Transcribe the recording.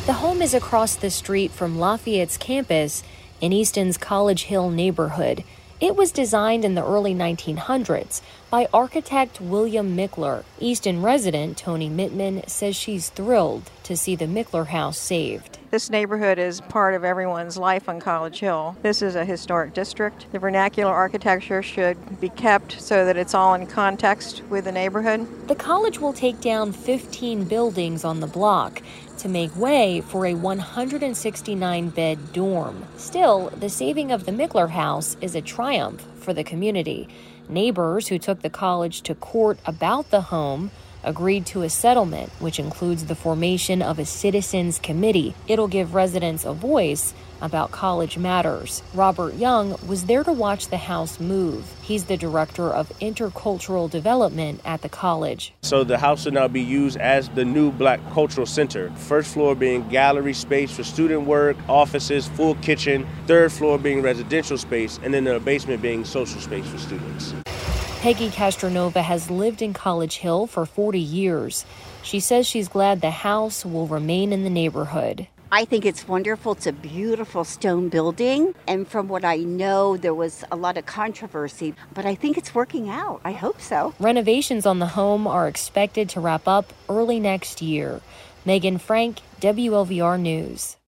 The home is across the street from Lafayette's campus in Easton's College Hill neighborhood. It was designed in the early 1900s by architect William Mickler. Easton resident Tony Mittman says she's thrilled to see the Mickler house saved. This neighborhood is part of everyone's life on College Hill. This is a historic district. The vernacular architecture should be kept so that it's all in context with the neighborhood. The college will take down 15 buildings on the block to make way for a 169-bed dorm. Still, the saving of the Mickler house is a triumph for the community. Neighbors who took the college to court about the home agreed to a settlement, which includes the formation of a citizens committee. It'll give residents a voice about college matters. Robert Young was there to watch the house move. He's the director of intercultural development at the college. So the house will now be used as the new Black Cultural Center. First floor being gallery space for student work, offices, full kitchen. Third floor being residential space, and then the basement being social space for students. Peggy Castronova has lived in College Hill for 40 years. She says she's glad the house will remain in the neighborhood. I think it's wonderful. It's a beautiful stone building. And from what I know, there was a lot of controversy, but I think it's working out. I hope so. Renovations on the home are expected to wrap up early next year. Megan Frank, WLVR News.